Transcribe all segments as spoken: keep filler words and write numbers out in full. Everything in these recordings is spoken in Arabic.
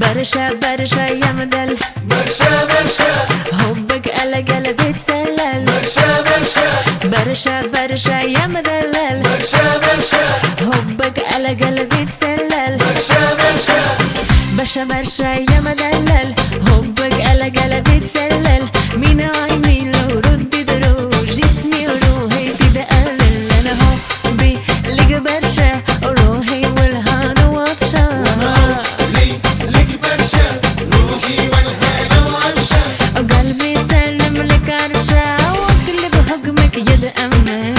برشا برشا يا مدل برشا برشا حبك على قلبي يتسلل برشا برشا برشا برشا يا مدلل برشا برشا حبك على قلبي يتسلل برشا برشا برشا برشا يا مدلل حبك على قلبي يتسلل مين عيني لو ردي دروج جسمي وروحي تتقلل انا حبي لك برشا وروحي والهان وعطشان لك برشا روحي والهان وعطشان وقلبي سلم لك عرشا وكل بحكمك يتأمل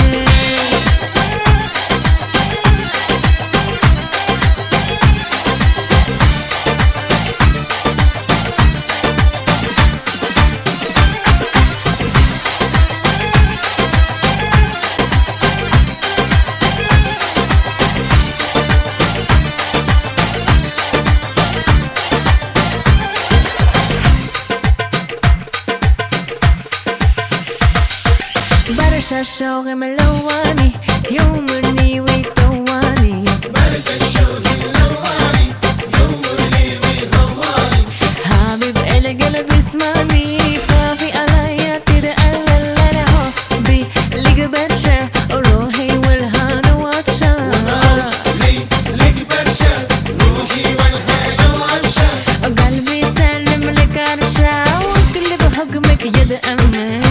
برشا الشوق ملواني يومني ويطواني برشا الشوق ملواني يومني ويطواني حبيب القلب اسمعني خافي عليا تتقلل انا حبي لك برشا وروحي والهان وعطشان لك برشا روحي والهان وعطشان وقلبي سلم لك عرشا وكل بحكمك يتأمل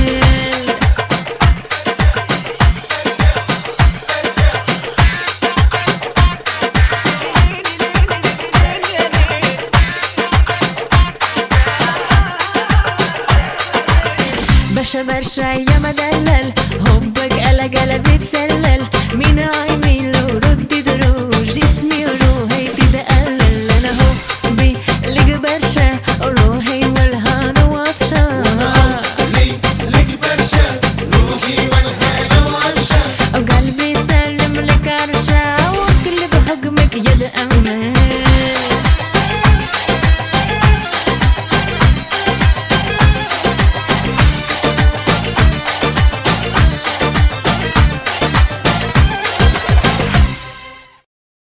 برشا برشا يا مدلل